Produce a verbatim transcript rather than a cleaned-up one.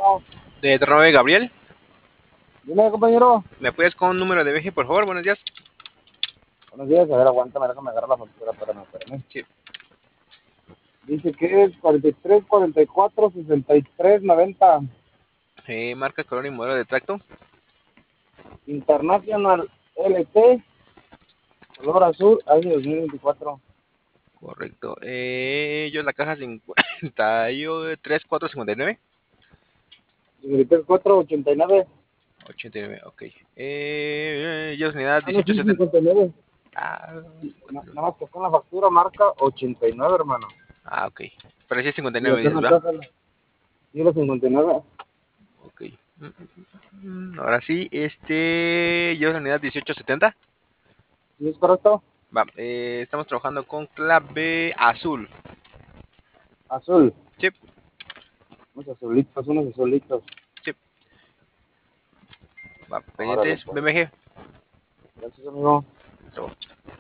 De Terranova, Gabriel. Dime, compañero. ¿Me puedes con un número de B G, por favor? Buenos días. Buenos días, a ver, aguántame, déjame agarrar la factura, espérame, espérame. Sí. Dice que es cuarenta y tres, cuarenta y cuatro, sesenta y tres, noventa. Eh, marca, color y modelo de tracto. International L T, color azul, año dos mil veinticuatro. Correcto. Eh, yo la caja cincuenta y tres, cuatrocientos cincuenta y nueve. cincuenta y tres, cuatro, ochenta y nueve. ochenta y nueve, ok. Eh, yo unidad Ah, no, dieciocho sí, setenta. cincuenta y nueve. Ah, Sí, na- cincuenta y nueve. nada más que con la factura marca ochenta y nueve, hermano. Ah, ok. Pero sí es Y acá cincuenta y nueve, en dices, la ¿verdad? caja, la- sí, la cincuenta y nueve. Ok. Ahora sí, este. Yo la unidad dieciocho setenta. ¿Sí es correcto? Va, eh, estamos trabajando con clave azul. Azul. Sí, Unos azulitos, unos azulitos. sí. Va, Órale, pendientes, pues. B M G. Gracias, amigo. Hasta luego.